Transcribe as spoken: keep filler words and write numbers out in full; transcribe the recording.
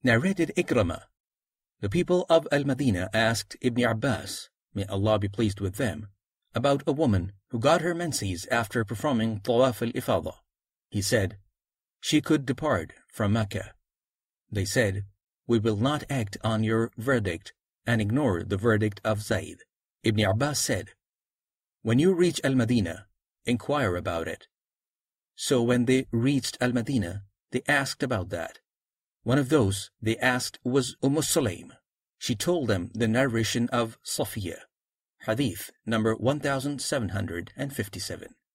Narrated Ikramah. The people of Al-Madinah asked Ibn Abbas, may Allah be pleased with them, about a woman who got her menses after performing Tawaf al-Ifadah. He said, she could depart from Mecca. They said, we will not act on your verdict and ignore the verdict of Zayd. Ibn Abbas said, when you reach Al-Madinah, inquire about it. So when they reached Al-Madinah, they asked about that. One of those they asked was Umm Sulaym. She told them the narration of Safiya, Hadith number one thousand seven hundred fifty-seven.